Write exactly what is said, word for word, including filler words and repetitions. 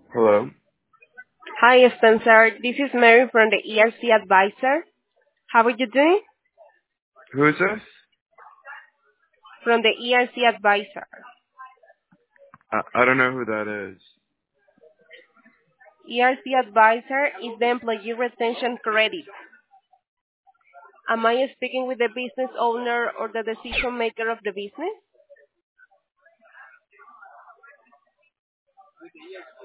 Hello. Hi, Spencer. This is Mary from the E R C Advisor. How are you doing? Who is this? From the E R C Advisor. I, I don't know who that is. E R C Advisor is the employee retention credit. Am I speaking with the business owner or the decision maker of the business?